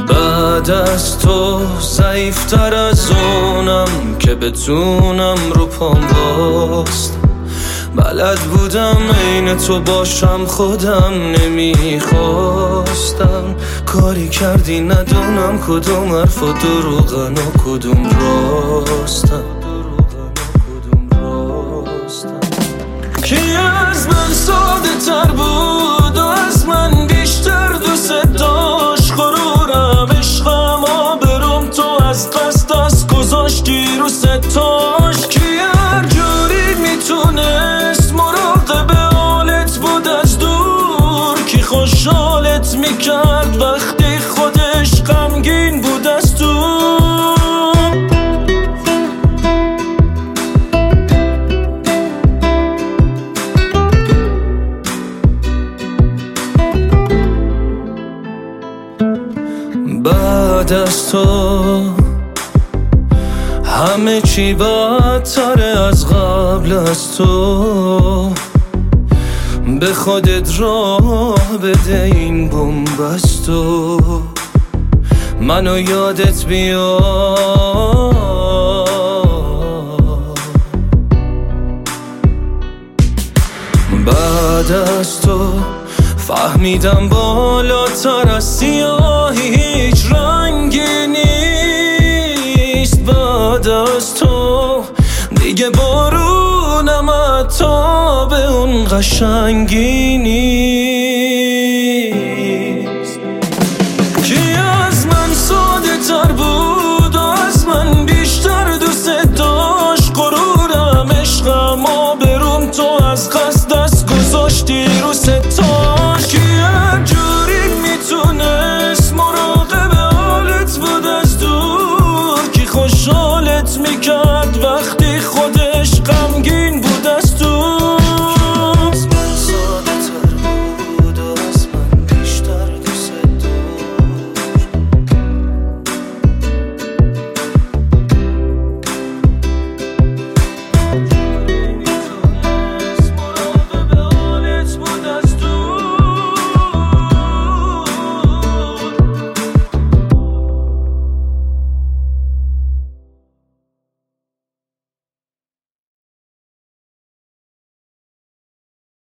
بعد از تو ضعیفتر از اونم که بتونم رو پام باستم. بلد بودم عین تو باشم خودم نمیخواستم. کاری کردی ندونم کدوم حرف و دروغن و کدوم راستم. کی از من ساده تر بود و از من بیشتر دوست داشت؟ غرورم عشقم آبروم تو از قصد از گذاشتی رو ستاش. کی هر جوری میتونست مراقب حالت بود از دور؟ کی خوشحالت میکرد وقتی خودش غمگین بود از تو؟ بعد از تو همه چی بدتره از قبل از تو. به خودت راه بده این بن‌بستو. منو یادت بیاد. بعد از تو فهمیدم بالاتر از سیاهی هیچ رنگی نیست. بعد از تو دیگه بارونم حتی به اون قشنگی نیست.